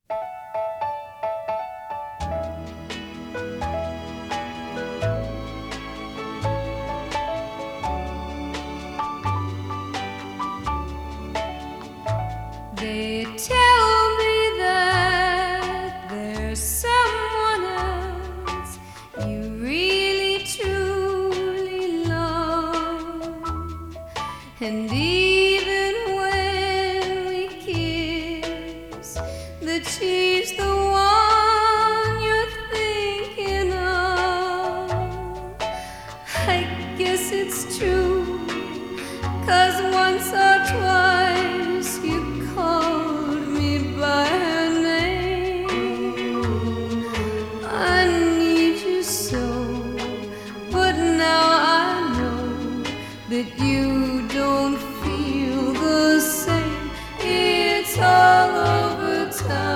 They tell me that there's someone else you really truly love, and even when we kiss, that she's the one